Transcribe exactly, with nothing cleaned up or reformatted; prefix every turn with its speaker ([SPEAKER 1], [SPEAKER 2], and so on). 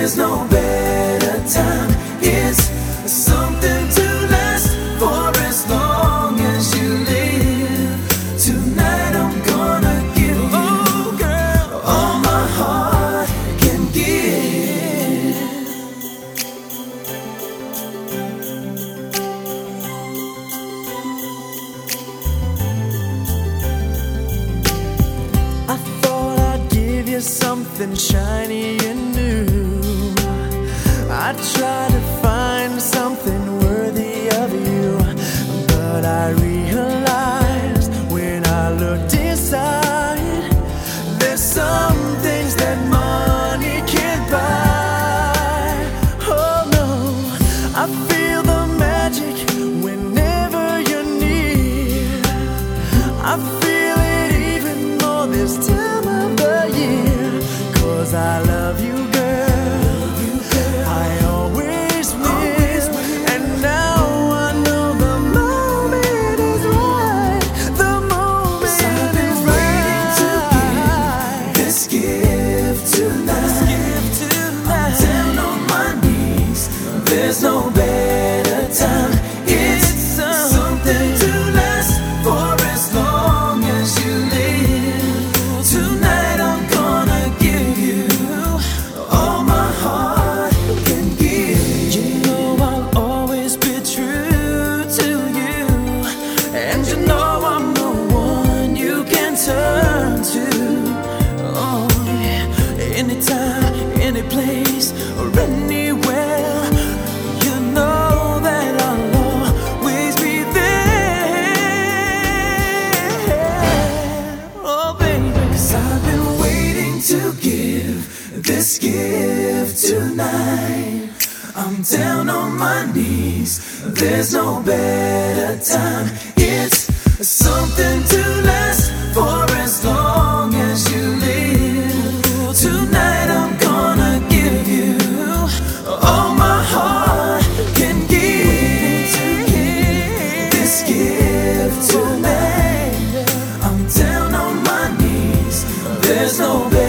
[SPEAKER 1] there's no better time. It's something to last for as long as you live. Tonight I'm gonna give you oh, girl, all my heart can give. I thought I'd give you something shiny and new. I tried to find something worthy of you, but I realized when I looked inside, there's some things that money can't buy. Oh no, I feel the magic whenever you're near. I feel it even more this time of the year, 'cause I love you, girl. There's no better time. It's something to last for as long as you live. Tonight I'm gonna give you all my heart can give. You know I'll always be true to you, and you know I'm the one you can turn to. Oh yeah, anytime, any place, or anywhere. To give this gift tonight, I'm down on my knees. There's no better time. It's something to last for as long as you live. Tonight I'm gonna give you all my heart can give. This gift tonight, I'm down on my knees. There's no better